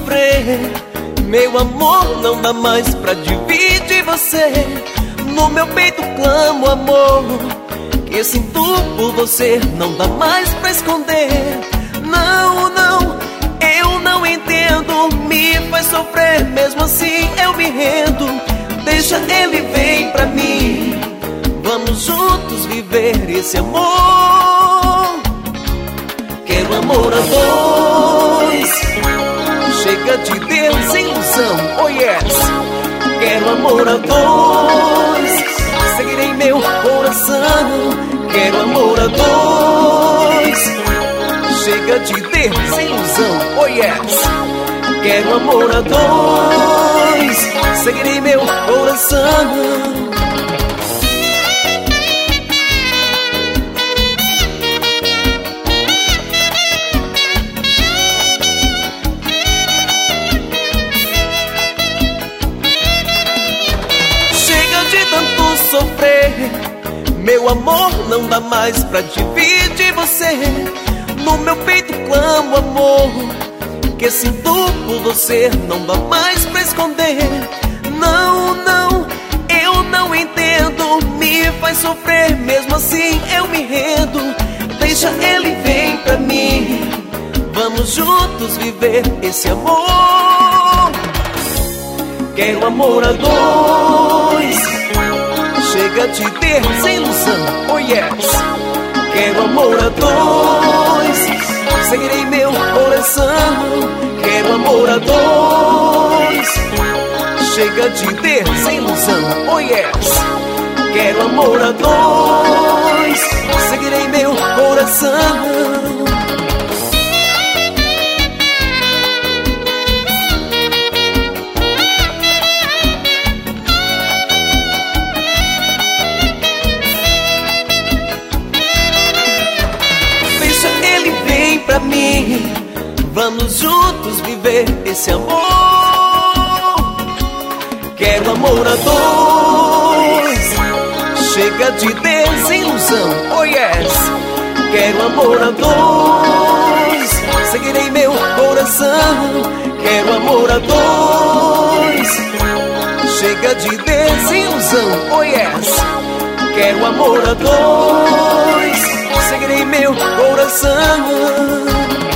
sofrer. Meu amor, não dá mais pra dividir você. No meu peito clamo amor, que sinto por você, não dá mais pra esconder. Não, não, eu não entendo, me faz sofrer, mesmo assim eu me rendo. Deixa ele vir pra mim, vamos juntos viver esse amor. Quero amor a dois, chega de Deus, ilusão, oh yes. Quero amor a dois, seguirei meu coração. Quero amor a dois, chega de Deus, ilusão, oh yes. Quero amor a dois, seguirei meu coração. Sofrer, meu amor, não dá mais pra dividir você. No meu peito clamo amor, que sinto por você, não dá mais pra esconder. Não, não, eu não entendo, me faz sofrer, mesmo assim eu me rendo. Deixa ele vir pra mim, vamos juntos viver esse amor. Quero amor a dois, chega de Deus, ilusão, oh yes. Quero amor a dois, seguirei meu coração. Quero amor a dois, chega de Deus, ilusão, oh yes. Quero amor a dois, seguirei meu coração. Pra mim, vamos juntos viver esse amor. Quero amor a dois, chega de desilusão, oh yes. Quero amor a dois, seguirei meu coração. Quero amor a dois, chega de desilusão, oh yes. Quero amor a dois, seguirei meu coração.